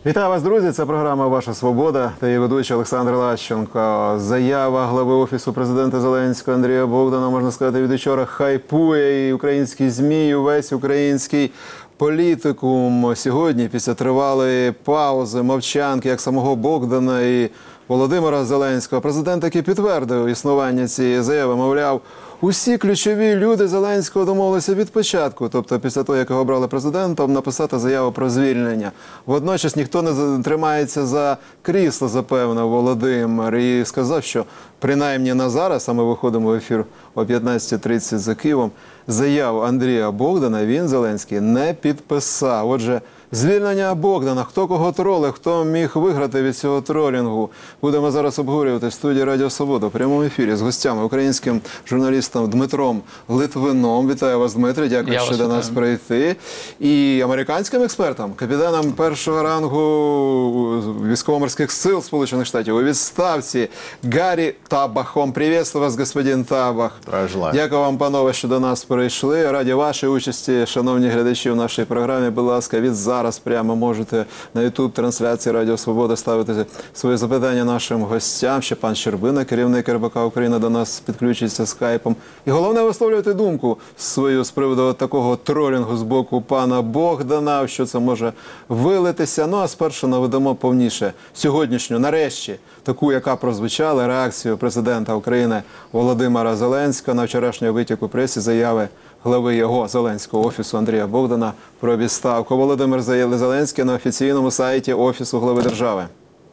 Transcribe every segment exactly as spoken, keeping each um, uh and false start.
Вітаю вас, друзі! Це програма «Ваша свобода» та її ведучий Олександр Лащенко. Заява глави Офісу президента Зеленського Андрія Богдана, можна сказати, від учора хайпує і українські ЗМІ, і весь український політикум. Сьогодні, після тривалої паузи, мовчанки, як самого Богдана і Володимира Зеленського, президент таки підтвердив існування цієї заяви. Мовляв, усі ключові люди Зеленського домовилися від початку, тобто після того, як його обрали президентом, написати заяву про звільнення. Водночас ніхто не тримається за крісло, запевнив Володимир, і сказав, що принаймні на зараз, а ми виходимо в ефір о п'ятнадцятій тридцять за Києвом, заяву Андрія Богдана він, Зеленський, не підписав. Отже, звільнення Богдана, хто кого тролив, хто міг виграти від цього тролінгу, будемо зараз обговорювати в студії Радіо Свобода в прямому ефірі з гостями, українським журналістом Дмитром Литвином. Вітаю вас, Дмитре, дякую, Я що до нас прийти. І американським експертом, капітаном першого рангу військово-морських сил Сполучених Штатів у відставці Гаррі Табахом. Привітаю вас, господин Табах. Дякую вам, панове, що до нас прийшли. Раді вашої участі, шановні глядачі, в нашій програмі. Будь ласка, від зараз прямо можете на ютуб-трансляції Радіо Свобода ставити свої запитання нашим гостям. Ще пан Щербина, керівник ер бе ка Україна, до нас підключиться скайпом. І головне, висловлювати думку свою з приводу такого тролінгу з боку пана Богдана, що це може вилитися. Ну, а спершу наведемо повніше сьогоднішню, нарешті, таку, яка прозвучала, реакцію президента України Володимира Зеленського на вчорашній витік у пресі заяви глави його, Зеленського, Офісу Андрія Богдана про відставку. Володимир Зеленський на офіційному сайті Офісу глави держави.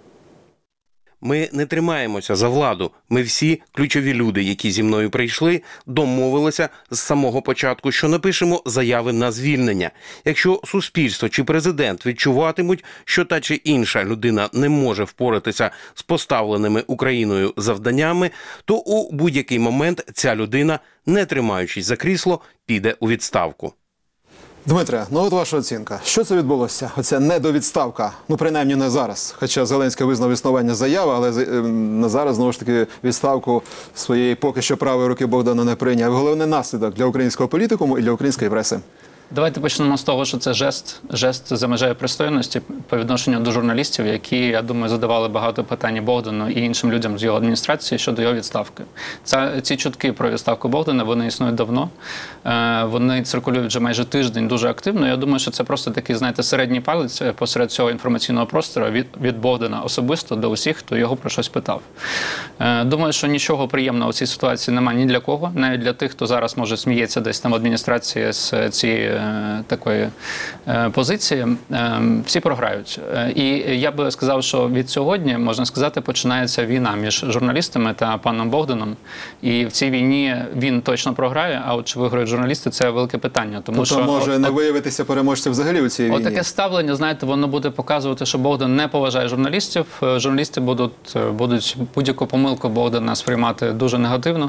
Ми не тримаємося за владу. Ми всі ключові люди, які зі мною прийшли, домовилися з самого початку, що напишемо заяви на звільнення. Якщо суспільство чи президент відчуватимуть, що та чи інша людина не може впоратися з поставленими Україною завданнями, то у будь-який момент ця людина, не тримаючись за крісло, піде у відставку. Дмитре, ну от ваша оцінка. Що це відбулося? Оця недовідставка, ну принаймні не зараз. Хоча Зеленський визнав існування заяви, але на зараз, знову ж таки, відставку своєї поки що правої руки Богдана не прийняв. Головний наслідок для українського політикуму і для української преси. Давайте почнемо з того, що це жест, жест за межею пристойності по відношенню до журналістів, які, я думаю, задавали багато питань Богдану і іншим людям з його адміністрації щодо його відставки. Ця, ці чутки про відставку Богдана, вони існують давно. Е, вони циркулюють вже майже тиждень дуже активно. Я думаю, що це просто такий, знаєте, середній палець посеред цього інформаційного простору від, від Богдана особисто до усіх, хто його про щось питав. Е, думаю, що нічого приємного в цій ситуації немає ні для кого, навіть для тих, хто зараз, може, сміється десь там в адміністрації з цієї такої позиції, всі програють. І я би сказав, що від сьогодні, можна сказати, починається війна між журналістами та паном Богданом. І в цій війні він точно програє, а от чи виграють журналісти, це велике питання. Тому тобто що може от, не виявитися переможцем взагалі у цій війні? От таке ставлення, знаєте, воно буде показувати, що Богдан не поважає журналістів. Журналісти будуть, будуть будь-яку помилку Богдана сприймати дуже негативно.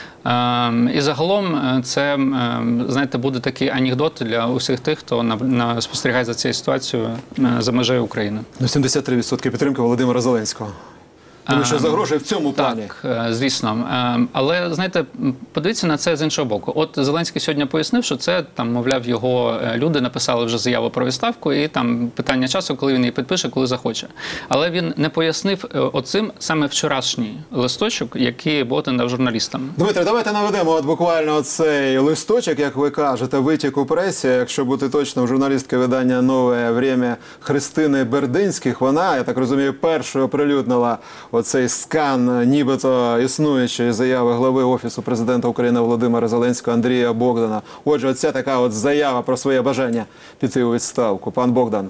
І загалом це, знаєте, буде такий анекдот для усіх тих, хто на, на, спостерігає за цією ситуацією за межею України. Ну, сімдесят три відсотки підтримки Володимира Зеленського. Тому що загрожує в цьому плані. Так, звісно. Але, знаєте, подивіться на це з іншого боку. От Зеленський сьогодні пояснив, що це, там, мовляв, його люди написали вже заяву про відставку, і там питання часу, коли він її підпише, коли захоче. Але він не пояснив оцим саме вчорашній листочок, який Богдан дав журналістам. Дмитре, давайте наведемо от буквально цей листочок, як ви кажете, витік у пресі. Якщо бути точним, журналістка видання «Нове время» Христини Бердинських, вона, я так розумію, першою оприлюднила оцей скан нібито існуючої заяви глави Офісу президента України Володимира Зеленського Андрія Богдана. Отже, оця така от заява про своє бажання піти у відставку. Пан Богдан.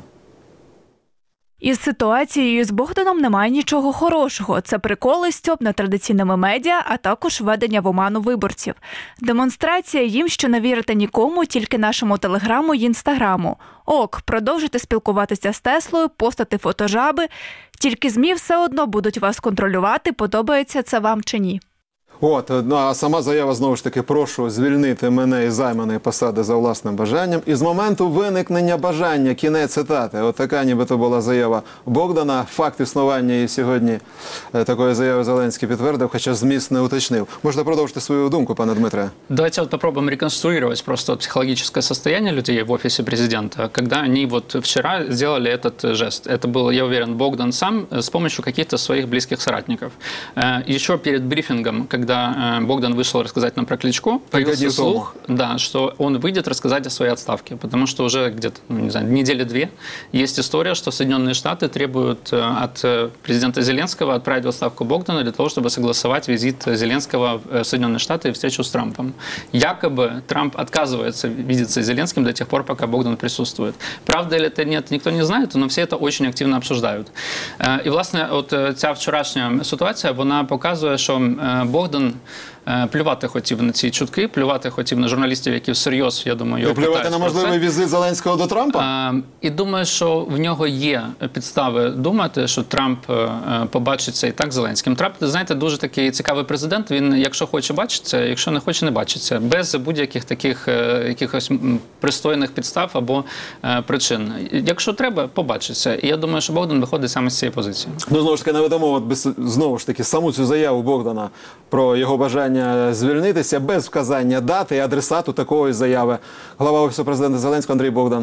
Із ситуацією з Богданом немає нічого хорошого. Це приколи, стьоп над традиційними медіа, а також введення в оману виборців. Демонстрація їм, що не вірите нікому, тільки нашому телеграму й інстаграму. Ок, продовжуйте спілкуватися з Теслою, постати фотожаби. Тільки ЗМІ все одно будуть вас контролювати, подобається це вам чи ні. От, ну, а сама заява, знову ж таки, прошу звільнити мене із займаної посади за власним бажанням. І з моменту виникнення бажання, кінець цитати, от така нібито була заява Богдана. Факт існування і сьогодні е, такої заяви Зеленський підтвердив, хоча зміст не уточнив. Можете продовжити свою думку, пане Дмитре? Давайте вот попробуем реконструировать просто психологическое состояние людей в офисе президента, когда они вот вчера сделали этот жест. Это был, я уверен, Богдан сам с помощью каких-то своих близких соратников. Еще перед брифингом, когда Богдан вышел рассказать нам про Кличко, появился слух, да, что он выйдет рассказать о своей отставке, потому что уже где-то, ну, не знаю, недели две есть история, что Соединенные Штаты требуют от президента Зеленского отправить в отставку Богдана для того, чтобы согласовать визит Зеленского в Соединенные Штаты и встречу с Трампом. Якобы Трамп отказывается видеться с Зеленским до тех пор, пока Богдан присутствует. Правда или это нет, никто не знает, но все это очень активно обсуждають. І, власне, от ця вчорашня ситуація, вона показує, що Богдан плювати хотів на ці чутки, плювати хотів на журналістів, які всерйоз, я думаю, його питають. Плювати на можливий візит Зеленського до Трампа? А, і думаю, що в нього є підстави думати, що Трамп побачиться і так з Зеленським. Трамп, знаєте, дуже такий цікавий президент. Він, якщо хоче, бачиться, якщо не хоче, не бачиться. Без будь-яких таких якихось пристойних підстав або причин. Якщо треба, побачиться. І я думаю, що Богдан виходить саме з цієї позиції. Ну, знову ж таки, наведемо от без, знову ж таки саму цю заяву Богдана про його бажання звільнитися без вказання дати і адресату такої заяви. Глава Офісу президента Зеленського Андрій Богдан.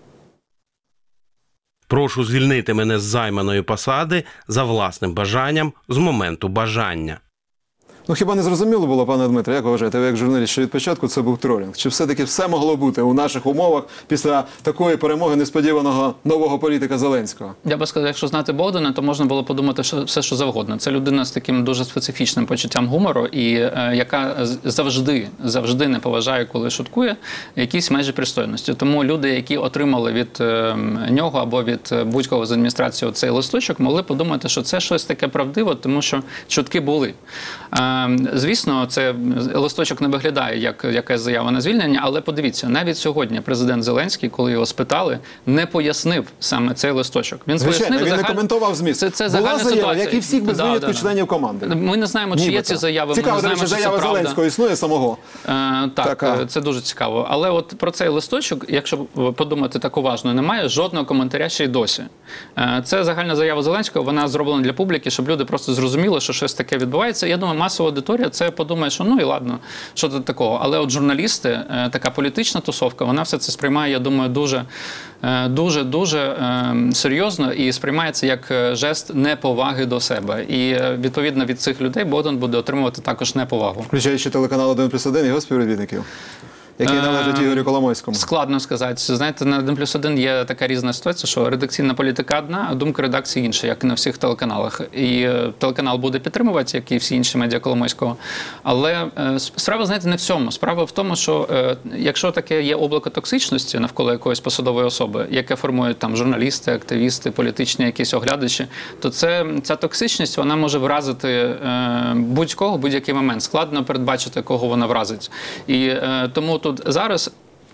Прошу звільнити мене з займаної посади за власним бажанням з моменту бажання. Ну, хіба не зрозуміло було, пане Дмитре, як ви вважаєте, ви як журналіст, що від початку це був тролінг? Чи все-таки все могло бути у наших умовах після такої перемоги несподіваного нового політика Зеленського? Я би сказав, якщо знати Богдана, то можна було подумати що все, що завгодно. Це людина з таким дуже специфічним почуттям гумору, і е, яка завжди, завжди не поважає, коли шуткує, якісь межі пристойності. Тому люди, які отримали від е, нього або від будь-кого з адміністрації цей листочок, могли подумати, що це щось таке правдиве, тому що чутки були. Е, Звісно, це листочок не виглядає як якась заява на звільнення, але подивіться, навіть сьогодні президент Зеленський, коли його спитали, не пояснив саме цей листочок. Він Звичайно, пояснив, він загаль... не коментував зміст. Це, це Була загальна заява, ситуація. як і всіх без да, винятку да, да. членів команди. Ми не знаємо, чи Нібито. є ці заяви, Цікаво, ми не знаємо, до речі, чи це заява правда. Зеленського існує самого. Е, так, Така. це дуже цікаво. Але от про цей листочок, якщо подумати так уважно, немає жодного коментаря ще й досі. Е, це загальна заява Зеленського, вона зроблена для публіки, щоб люди просто зрозуміли, що щось таке відбувається. Я думаю, масова аудиторія це подумає, що ну і ладно, що тут такого. Але от журналісти, е, така політична тусовка, вона все це сприймає, я думаю, дуже, е, дуже, дуже е, серйозно і сприймає це як жест неповаги до себе. І е, відповідно від цих людей Богдан буде отримувати також неповагу. Включаючи телеканал один плюс один і його співробітників, які належать Ігорю Коломойському. Складно сказати. Знаєте, на один плюс один є така різна ситуація, що редакційна політика одна, а думка редакції інша, як і на всіх телеканалах. І е, телеканал буде підтримувати, як і всі інші медіа Коломойського. Але е, справа, знаєте, не в цьому. Справа в тому, що е, якщо таке є облако токсичності навколо якоїсь посадової особи, яке формують там журналісти, активісти, політичні якісь оглядачі, то це, ця токсичність, вона може вразити е, будь-кого в будь-який момент. Складно передбачити, кого вона вразить. І е, тому тут зараз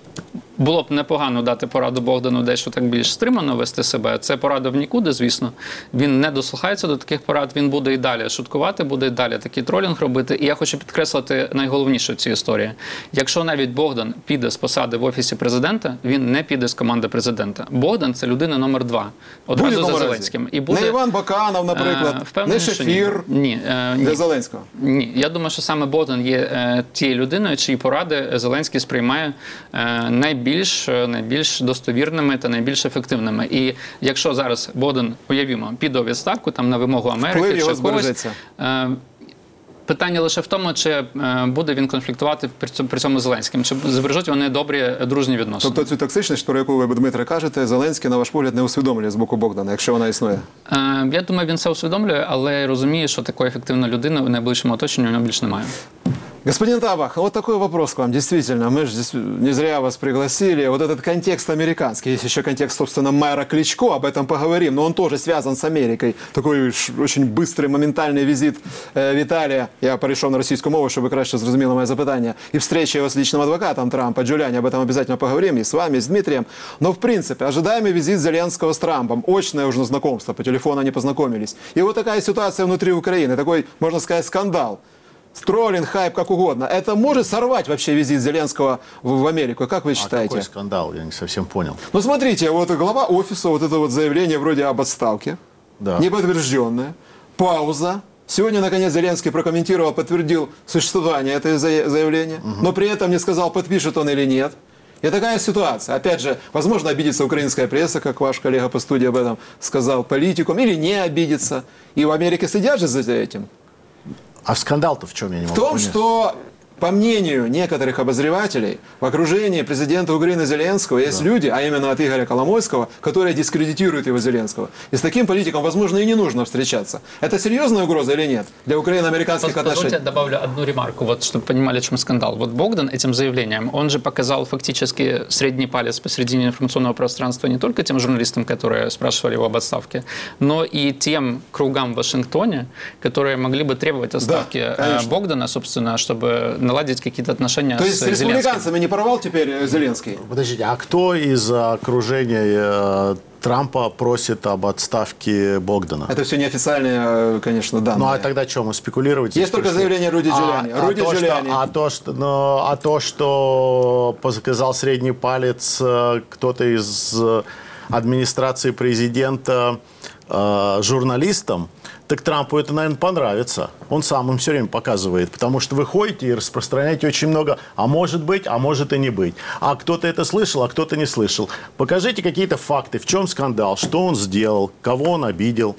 було б непогано дати пораду Богдану дещо так більш стримано вести себе. Це порада в нікуди, звісно. Він не дослухається до таких порад, він буде і далі шуткувати, буде і далі такий тролінг робити. І я хочу підкреслити найголовніше в цій історії. Якщо навіть Богдан піде з посади в Офісі президента, він не піде з команди президента. Богдан – це людина номер два. Одразу за Зеленським. І буде, не Іван Баканов, наприклад, е, не Шефір ні. Ні, е, ні. для Зеленського. Ні, я думаю, що саме Богдан є е, тією людиною, чиї поради Зеленський сприймає е, найбільш, найбільш достовірними та найбільш ефективними. І якщо зараз Богдан, уявімо, піде у відставку там на вимогу Америки Вплив чи його когось, збережеться. е, питання лише в тому, чи е, буде він конфліктувати при цьому, при цьому з Зеленським, чи збережуть вони добрі дружні відносини. Тобто цю токсичність, про яку ви, Дмитре, кажете, Зеленський, на ваш погляд, не усвідомлює з боку Богдана, якщо вона існує? Е, я думаю, він це усвідомлює, але розуміє, що такої ефективної людини в найближчому оточенні у нього більше немає. Господин Табах, вот такой вопрос к вам. Действительно, мы же не зря вас пригласили. Вот этот контекст американский, есть еще контекст, собственно, мэра Кличко, об этом поговорим, но он тоже связан с Америкой. Такой очень быстрый, моментальный визит э, Виталия. Я перейшов на російську мову, щоб ви краще зрозуміли моє запитання. И встреча его с личным адвокатом Трампа, Джулиани, об этом обязательно поговорим, и с вами, и с Дмитрием. Но, в принципе, ожидаемый визит Зеленского с Трампом. Очное уже знакомство, по телефону они познакомились. И вот такая ситуация внутри Украины, такой, можно сказать, скандал. троллинг, хайп, как угодно. Это может сорвать вообще визит Зеленского в, в Америку? Как вы считаете? А какой скандал? Я не совсем понял. Ну, смотрите, вот глава офиса, вот это вот заявление вроде об отставке, Да. неподтвержденное, пауза. Сегодня, наконец, Зеленский прокомментировал, подтвердил существование этого заявления, угу. но при этом не сказал, подпишет он или нет. И такая ситуация. Опять же, возможно, обидится украинская пресса, как ваш коллега по студии об этом сказал, политикум, или не обидится. И в Америке следят же за этим. А скандал-то в чем, я не В могу том, понять? что, по мнению некоторых обозревателей, в окружении президента Украины Зеленского есть да. люди, а именно от Игоря Коломойского, которые дискредитируют его Зеленского. И с таким политиком, возможно, и не нужно встречаться. Это серьезная угроза или нет для украино-американских отношений? Позвольте, я добавлю одну ремарку, вот, чтобы понимали, в чем скандал. Вот Богдан этим заявлением, он же показал фактически средний палец посредине информационного пространства не только тем журналистам, которые спрашивали его об отставке, но и тем кругам в Вашингтоне, которые могли бы требовать отставки да, Богдана, собственно, чтобы наладить какие-то отношения То с есть с республиканцами не порвал теперь Зеленский? Подождите, а кто из окружения э, Трампа просит об отставке Богдана? Это все неофициальные, конечно, данные. Ну а тогда что, мы спекулировать? Есть только заявление Руди Джулиани. А, Руди а, то, Джулиани. Что, а, то, что, ну, а то, что показал средний палец э, кто-то из администрации президента э, журналистам, так Трампу это, наверное, понравится. Он сам им все время показывает. Потому что вы ходите и распространяете очень много. А может быть, а может и не быть. А кто-то это слышал, а кто-то не слышал. Покажите какие-то факты. В чем скандал? Что он сделал? Кого он обидел?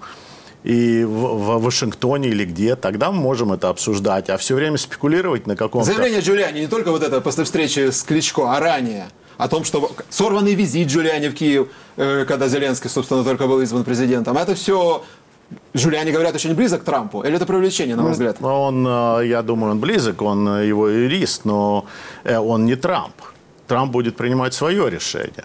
И в, в Вашингтоне или где, тогда мы можем это обсуждать. А все время спекулировать на каком-то... Заявление Джулиани не только вот это после встречи с Кличко, а ранее. О том, что сорванный визит Джулиани в Киев, когда Зеленский, собственно, только был избран президентом. Это все... Джулиани, говорят, очень близок к Трампу? Или это привлечение, на ваш взгляд? Он, я думаю, он близок, он его юрист, но он не Трамп. Трамп будет принимать свое решение.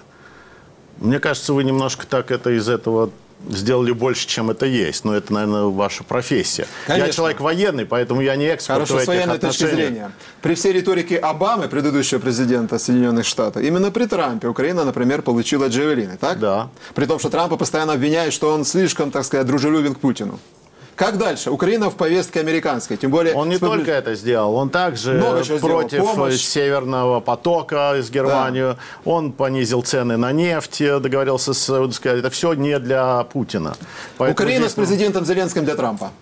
Мне кажется, вы немножко так это из этого сделали больше, чем это есть. Но это, наверное, ваша профессия. Конечно. Я человек военный, поэтому я не эксперт Хорошо, в этих с военной отношениях. точки зрения. При всей риторике Обамы, предыдущего президента Соединенных Штатов, именно при Трампе Украина, например, получила джавелины, так? Да. При том, что Трампа постоянно обвиняют, что он слишком, так сказать, дружелюбен к Путину. Как дальше? Украина в повестке американской, тем более... Он не спобли... только это сделал, он также против Северного потока из Германии, да. Он понизил цены на нефть, договорился с Саудовской Аравией. Это все не для Путина. Поэтому Украина здесь... с президентом Зеленским для Трампа.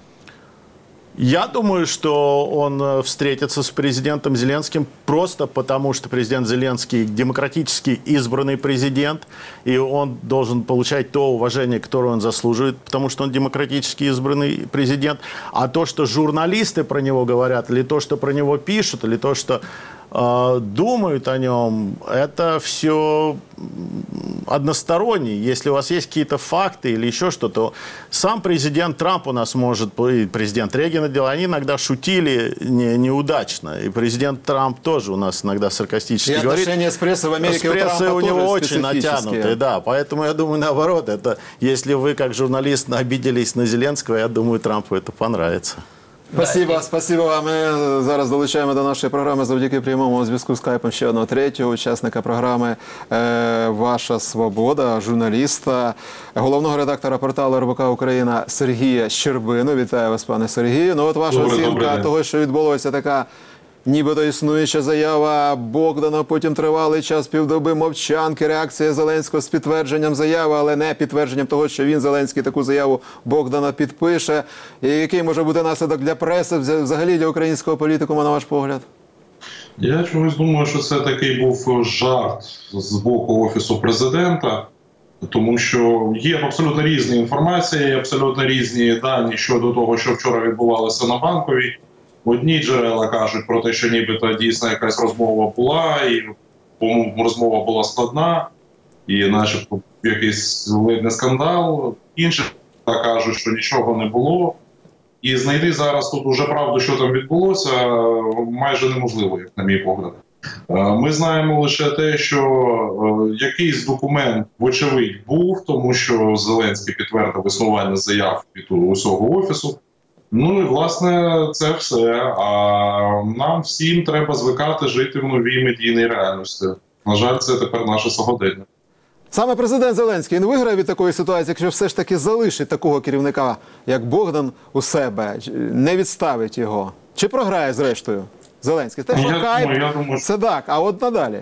Я думаю, что он встретится с президентом Зеленским просто потому, что президент Зеленский демократически избранный президент, и он должен получать то уважение, которое он заслуживает, потому что он демократически избранный президент. А то, что журналисты про него говорят, или то, что про него пишут, или то, что э, думают о нем, это все односторонне. Если у вас есть какие-то факты или еще что-то, сам президент Трамп у нас может, и президент Рейган делал, они иногда шутили не, неудачно. И президент Трамп тоже у нас иногда саркастически и говорит. И отношения с прессой в Америке с прессой у, у него очень специфические. натянутые, да. Поэтому я думаю, наоборот, это если вы как журналист обиделись на Зеленского, я думаю, Трампу это понравится. Спасибо, да. спасибо вам. Ми зараз долучаємо до нашої програми завдяки прямому зв'язку з скайпом ще одного третього учасника програми «Ваша свобода», журналіста, головного редактора порталу РБК Україна Сергія Щербину. Вітаю вас, пане Сергію. Ну от ваша Добре, оцінка добре. того, що відбулося, така нібито існуюча заява Богдана, потім тривалий час, півдоби мовчанки, реакція Зеленського з підтвердженням заяви, але не підтвердженням того, що він, Зеленський, таку заяву Богдана підпише. І який може бути наслідок для преси, взагалі для українського політикума, на ваш погляд? Я чомусь думаю, що це такий був жарт з боку Офісу Президента, тому що є абсолютно різні інформації, абсолютно різні дані щодо того, що вчора відбувалося на Банковій. Одні джерела кажуть про те, що нібито дійсно якась розмова була, і по-моєму розмова була складна, і начебто якийсь ледь скандал. Інші кажуть, що нічого не було. І знайти зараз тут уже правду, що там відбулося, майже неможливо, як на мій погляд. Ми знаємо лише те, що якийсь документ, вочевидь, був, тому що Зеленський підтвердив існування заяв від усього Офісу. Ну і, власне, це все. А нам всім треба звикати жити в новій медійній реальності. На жаль, це тепер наше сьогодення. Саме президент Зеленський, він виграє від такої ситуації, якщо все ж таки залишить такого керівника, як Богдан, у себе, не відставить його? Чи програє зрештою Зеленський? Те, що Я хайп, думаю, я думаю, що- це так, а от надалі?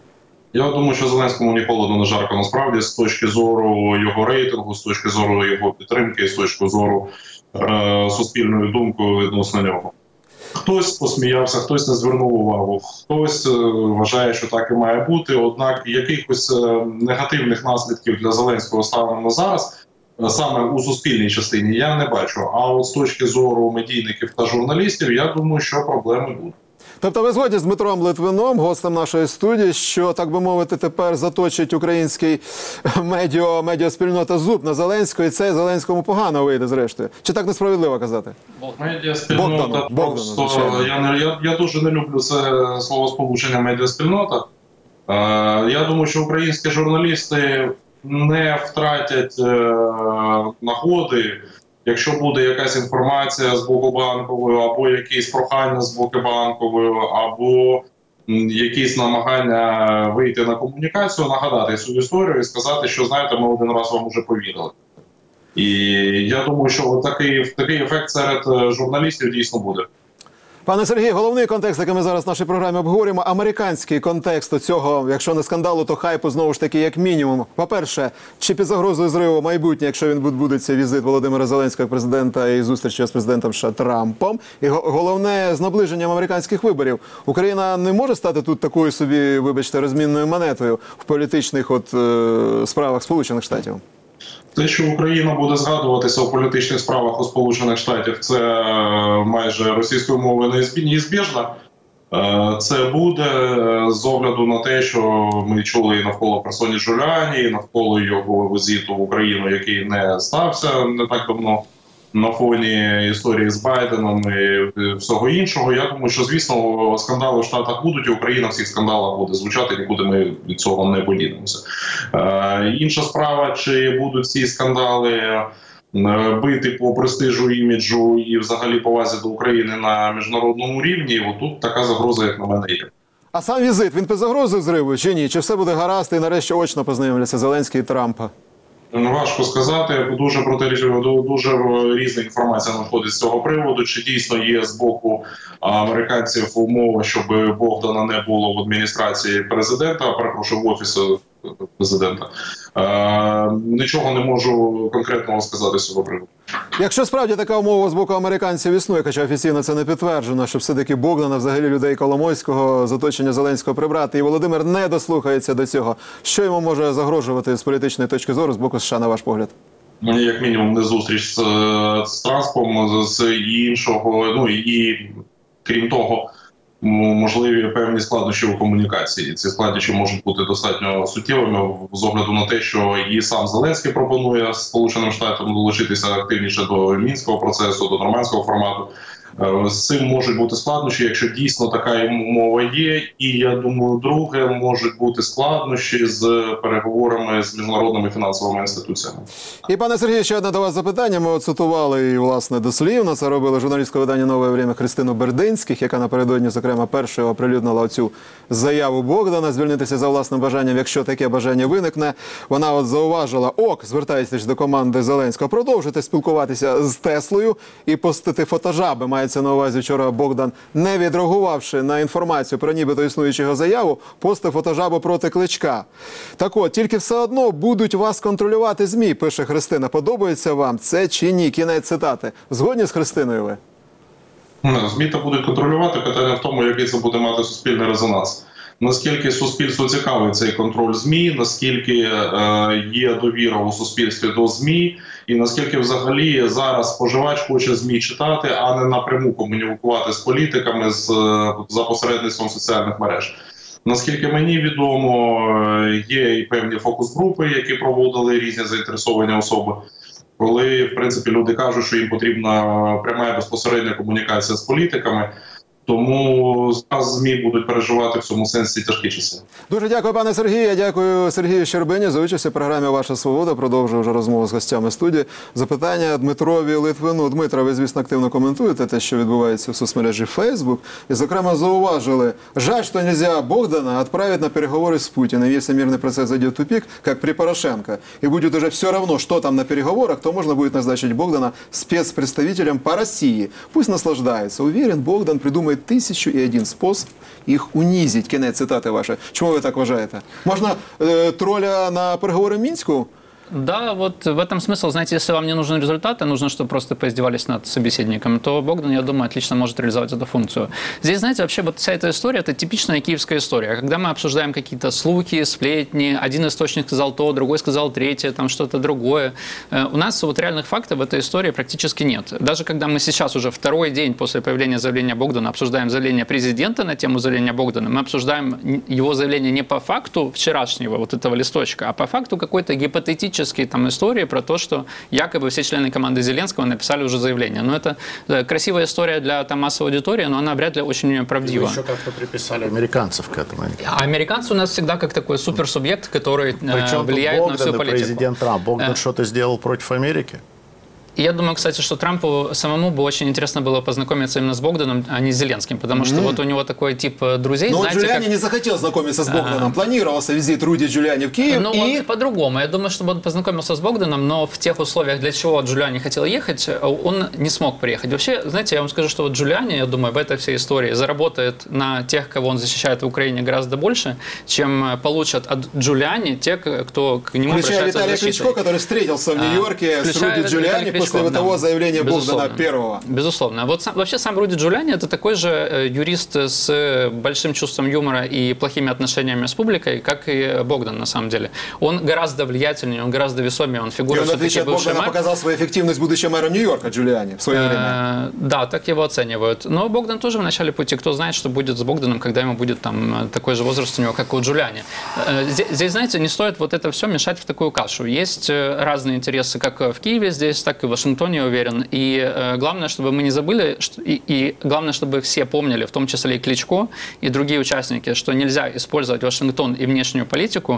Я думаю, що Зеленському ні холодно, не жарко насправді з точки зору його рейтингу, з точки зору його підтримки, з точки зору е- суспільної думки відносно нього. Хтось посміявся, хтось не звернув увагу, хтось е вважає, що так і має бути. Однак якихось е негативних наслідків для Зеленського станом на зараз, е саме у суспільній частині, я не бачу. А от з точки зору медійників та журналістів, я думаю, що проблеми будуть. Тобто ви згодні з Дмитром Литвином, гостем нашої студії, що, так би мовити, тепер заточить український медіа, медіаспільнота зуб на Зеленського, і це Зеленському погано вийде зрештою? Чи так несправедливо казати? Медіаспільнота Богдану, Богдану, просто, звичайно. я, не, я, я дуже не люблю це словосполучення медіаспільнота. Е, я думаю, що українські журналісти не втратять е, нагоди, якщо буде якась інформація з боку Банкової, або якісь прохання з боку Банкової, або м, якісь намагання вийти на комунікацію, нагадати цю історію і сказати, що, знаєте, ми один раз вам уже повірили. І я думаю, що такий, такий ефект серед е, журналістів дійсно буде. Пане Сергій, головний контекст, який ми зараз в нашій програмі обговорюємо, американський контекст цього, якщо не скандалу, то хайпу, знову ж таки, як мінімум. По-перше, чи під загрозою зриву майбутнє, якщо він відбудеться візит Володимира Зеленського, як президента, і зустрічі з президентом США Трампом? І головне, з наближенням американських виборів. Україна не може стати тут такою собі, вибачте, розмінною монетою в політичних от, е, справах Сполучених Штатів? Те, що Україна буде згадуватися у політичних справах у Сполучених Штатів, це е, майже російською мовою неізбіжно. Е, це буде з огляду на те, що ми чули і навколо персоні Джуліані, і навколо його візиту в Україну, який не стався не так давно на фоні історії з Байденом і всього іншого. Я думаю, що, звісно, скандали в Штатах будуть, і Україна в цих скандалах буде звучати, нікуди ми від цього не подінемося. Е, інша справа, чи будуть ці скандали е, бити по престижу, іміджу і взагалі повазі до України на міжнародному рівні, отут така загроза, як на мене, є. А сам візит, він під загрозою зриву чи ні? Чи все буде гаразд і нарешті очно познайомляться Зеленський і Трампа? Важко сказати, дуже протирічна, дуже різна інформація надходить з цього приводу. Чи дійсно є з боку американців умова, щоб Богдана не було в адміністрації президента, а перепрошую, в офісі президента. Е, нічого не можу конкретного сказати з цього приводу. Якщо справді така умова з боку американців існує, хоча офіційно це не підтверджено, що все-таки Богдана, взагалі людей Коломойського, з оточення Зеленського прибрати, і Володимир не дослухається до цього, що йому може загрожувати з політичної точки зору з боку США, на ваш погляд? Мені як мінімум не зустріч з, з Трампом, з іншого, ну і крім того, можливі певні складнощі у комунікації. Ці складнощі можуть бути достатньо суттєвими з огляду на те, що і сам Зеленський пропонує Сполученим Штатам долучитися активніше до мінського процесу, до нормандського формату. З цим можуть бути складнощі, якщо дійсно така умова є. І я думаю, друге, можуть бути складнощі з переговорами з міжнародними фінансовими інституціями. І, пане Сергію, ще одне до вас запитання. Ми от цитували і, власне, дослівно. Це робила журналістське видання «Нове время» Христину Бердинських, яка напередодні, зокрема, першою оприлюднила оцю заяву Богдана звільнитися за власним бажанням, якщо таке бажання виникне. Вона от зауважила: ок, звертаєтесь до команди Зеленського, продовжуйте спілкуватися з Теслою і постити фотожаби. Мається на увазі, вчора Богдан, не відреагувавши на інформацію про нібито існуючу його заяву, постив фотожабу проти Кличка. Так от, тільки все одно будуть вас контролювати ЗМІ, пише Христина. Подобається вам це чи ні? Кінець цитати. Згодні з Христиною ви? ЗМІ то будуть контролювати. Питання в тому, який це буде мати суспільний резонанс. Наскільки суспільству цікавий цей контроль ЗМІ, наскільки е, є довіра у суспільстві до ЗМІ, і наскільки взагалі зараз споживач хоче ЗМІ читати, а не напряму комунікувати з політиками з, за посередництвом соціальних мереж. Наскільки мені відомо, є і певні фокус-групи, які проводили різні заінтересовані особи, коли, в принципі, люди кажуть, що їм потрібна пряма і безпосередня комунікація з політиками. Тому зараз ЗМІ будуть переживати в цьому сенсі тяжкі часи. Дуже дякую, пане Сергію. Я дякую Сергію Щербині за участь у програмі «Ваша свобода». Продовжую вже розмову з гостями студії. Запитання Дмитрові Литвину. Дмитро, ви, звісно, активно коментуєте те, що відбувається в соцмережі Facebook. І, зокрема, зауважили, жаль, що нельзя Богдана відправити на переговори з Путіним. Якщо мирний процес зайде в тупик, як при Порошенко, і буде уже все равно, що там на переговорах, то можна буде назначити Богдана спецпредставителем по Росії. Пусть наслаждається. Уверен, Богдан придумає тисячу і один спосіб їх унизить. Кінець цитати ваші. Чому ви так вважаєте? Можна е, троля на переговори в Мінську? Да, вот в этом смысл. Знаете, если вам не нужен результат, а нужно, чтобы просто поиздевались над собеседником, то Богдан, я думаю, отлично может реализовать эту функцию. Здесь, знаете, вообще вот вся эта история, это типичная киевская история. Когда мы обсуждаем какие-то слухи, сплетни, один источник сказал то, другой сказал третье, там что-то другое. У нас вот реальных фактов в этой истории практически нет. Даже когда мы сейчас уже второй день после появления заявления Богдана обсуждаем заявление президента на тему заявления Богдана, мы обсуждаем его заявление не по факту вчерашнего вот этого листочка, а по факту какой-то гипотетической там истории про то, что якобы все члены команды Зеленского написали уже заявление. Но это красивая история для там, массовой аудитории, но она вряд ли очень правдива. Вы еще как-то приписали американцев к этому. А американцы у нас всегда как такой суперсубъект, который Причем влияет Богдан на всю и политику. Президент Трамп. Богдан Э... что-то сделал против Америки? И я думаю, кстати, что Трампу самому бы очень интересно было познакомиться именно с Богданом, а не с Зеленским, потому что mm-hmm. вот у него такой тип друзей, но знаете, Джулиани как... не захотел знакомиться с Богданом. А... Планировался визит Руди Джулиани в Киев. Ну, и... вот по-другому. Я думаю, чтобы он познакомился с Богданом, но в тех условиях, для чего Джулиани хотел ехать, он не смог приехать. Вообще, знаете, я вам скажу, что вот Джулиани, я думаю, в этой всей истории заработает на тех, кого он защищает в Украине, гораздо больше, чем получат от Джулиани те, кто к нему Включая обращается Виталия за защитой. Кличко, который встретился в Нью-Йорке а, с Руди Джулиани после Кличко, того да. заявления Безусловно. Богдана первого. Безусловно. Вот сам, вообще сам Руди Джулиани это такой же юрист с большим чувством юмора и плохими отношениями с публикой, как и Богдан на самом деле. Он гораздо влиятельнее, он гораздо весомее, он фигура И он, в все-таки отличие от бывший Богдана, мэр. показал свою эффективность будущего мэра Нью-Йорка Джулиани в свое время. Да, так его оценивают. Но Богдан тоже в начале пути. Кто знает, что будет с Богданом, когда ему будет там такой же возраст у него, как у Джулиани. Здесь, знаете, не стоит вот это все мешать в такую кашу. Есть разные интересы как в Киеве здесь, так и в Вашингтоне, я уверен. И главное, чтобы мы не забыли, что, и, и главное, чтобы все помнили, в том числе и Кличко, и другие участники, что нельзя использовать Вашингтон и внешнюю политику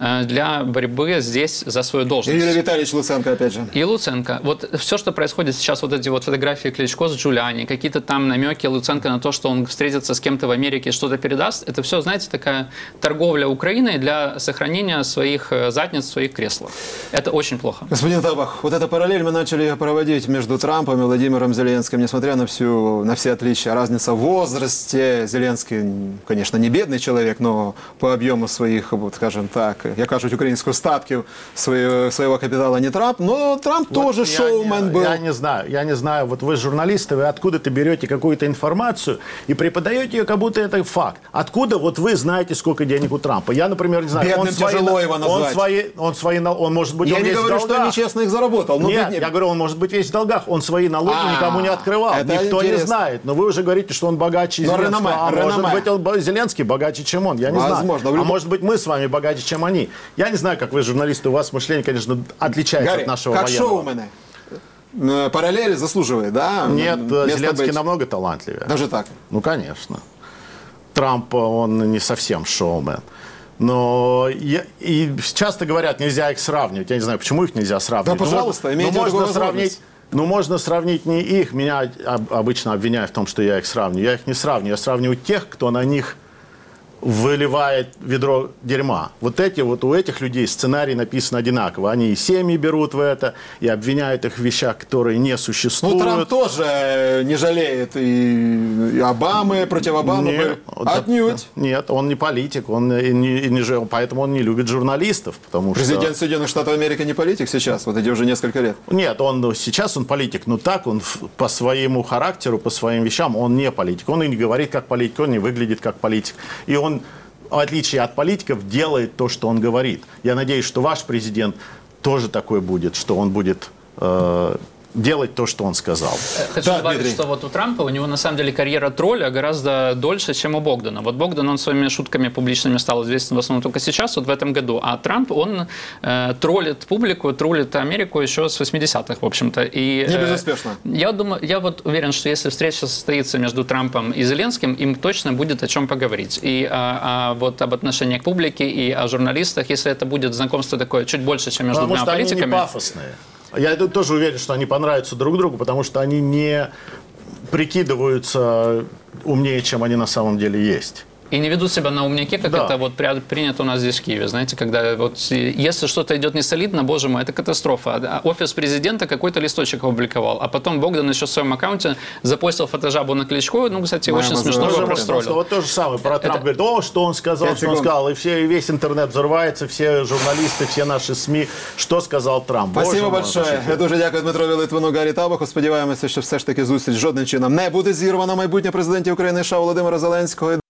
для борьбы здесь за свою должность. И Юрий Витальевич Луценко, опять же. И Луценко. Вот все, что происходит сейчас, вот эти вот фотографии Кличко с Джулиани, какие-то там намеки Луценко на то, что он встретится с кем-то в Америке и что-то передаст, это все, знаете, такая торговля Украиной для сохранения своих задниц, своих кресел. Это очень плохо. Господин Табах, вот эта параллель мы начали проводить между Трампом и Владимиром Зеленским, несмотря на, всю, на все отличия. Разница в возрасте. Зеленский, конечно, не бедный человек, но по объему своих, вот, скажем так, я кажуть, украинскую статків своего, своего капитала не Трамп, но Трамп вот тоже шоумен был. Я не знаю, я не знаю, вот вы журналисты, вы откуда-то берете какую-то информацию и преподаете ее, как будто это факт. Откуда вот вы знаете, сколько денег у Трампа? Я, например, не знаю. Бедным он свои, тяжело его назвать. Он свои, он свои, он может быть, я он не весь говорю, в долгах. что нечестно их заработал. Но Нет, беднее... я говорю, он может быть весь в долгах. Он свои налоги А, никому не открывал. это Никто интересно. не знает. Но вы уже говорите, что он богаче Но Зеленского. реноме, а реноме. может быть, он Зеленский богаче, чем он. Я не Возможно. знаю. В любом... А может быть, мы с вами богаче, чем они. Я не знаю, как вы журналисты, у вас мышление, конечно, отличается Гарри, от нашего как военного. шоумены. Параллель заслуживает, да? Нет, Место Зеленский быть. намного талантливее. Даже так? Ну, конечно. Трамп, он не совсем шоумен. Но я, и часто говорят, нельзя их сравнивать. Я не знаю, почему их нельзя сравнивать. Да, пожалуйста, ну, имейте можно такую сравнить. возможность. Ну, можно сравнить не их. Меня обычно обвиняют в том, что я их сравниваю. Я их не сравниваю. Я сравниваю тех, кто на них выливает ведро дерьма. Вот эти вот у этих людей сценарий написан одинаково. Они и семьи берут в это, и обвиняют их в вещах, которые не существуют. Ну, Трамп тоже не жалеет и, и Обамы, против Обамы. Нет, Отнюдь. Нет, он не политик, он не, не, не, поэтому он не любит журналистов. Потому Президент что... Соединенных Штатов Америки не политик сейчас, вот эти уже несколько лет. Нет, он сейчас он политик, но так он по своему характеру, по своим вещам, он не политик. Он и не говорит как политик, он не выглядит как политик. И он, в отличие от политиков, делает то, что он говорит. Я надеюсь, что ваш президент тоже такой будет, что он будет э, делать то, что он сказал. Хочу Да, добавить, Дмитрий. что вот у Трампа, у него на самом деле карьера тролля гораздо дольше, чем у Богдана. Вот Богдан, он своими шутками публичными стал известен в основном только сейчас, вот в этом году. А Трамп, он э, троллит публику, троллит Америку еще с восьмидесятых, в общем-то. И, Не э, безуспешно. Я думаю, я вот уверен, что если встреча состоится между Трампом и Зеленским, им точно будет о чем поговорить. И а, а, вот об отношениях к публике, и о журналистах, если это будет знакомство такое чуть больше, чем между Потому двумя что они политиками. не пафосные. Я тоже уверен, что они понравятся друг другу, потому что они не прикидываются умнее, чем они на самом деле есть. И не ведут себя на умняке, как Да. это вот при- принято у нас здесь в Киеве. Знаете, когда вот и- если что-то идет не солидно, боже мой, это катастрофа. А офис президента какой-то листочек опубликовал, а потом Богдан еще в своем аккаунте запостил фотожабу на Кличко. Ну, кстати, Моя очень маза- смешно Тоже его Тоже можно можно простроил. Вот то же самое. Про Трамп говорит, о, что он сказал, Пять что он секунд. сказал. И, все, и весь интернет взрывается, все журналисты, все наши СМИ. Что сказал Трамп? Боже Спасибо мой, большое. вообще. Я дуже дякую Дмитрові Литвину, Гаррі Табаху. Сподіваємося, що все ж таки зустріч жодним чином не буде зірвана. Майбутнє президентів України США Володимира Зеленського.